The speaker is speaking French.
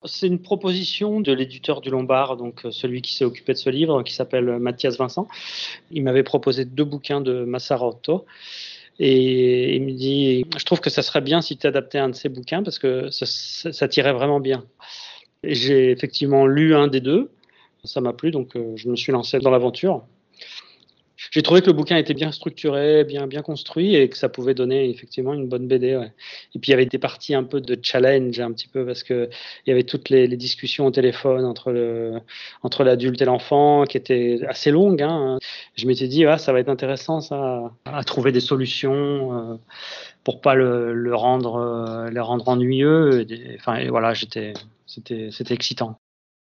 C'est une proposition de l'éditeur du Lombard, donc celui qui s'est occupé de ce livre, qui s'appelle Mathias Vincent. Il m'avait proposé 2 bouquins de Massarotto. Et il me dit, je trouve que ça serait bien si tu adaptais un de ces bouquins parce que ça tirait vraiment bien. Et j'ai effectivement lu un des deux, ça m'a plu, donc je me suis lancé dans l'aventure. J'ai trouvé que le bouquin était bien structuré, bien construit et que ça pouvait donner effectivement une bonne BD. Ouais. Et puis il y avait des parties un peu de challenge, un petit peu, parce que il y avait toutes les discussions au téléphone entre l'adulte et l'enfant qui étaient assez longues. Hein. Je m'étais dit, ah, ça va être intéressant ça, à trouver des solutions pour pas le rendre ennuyeux. Enfin, et voilà, c'était excitant.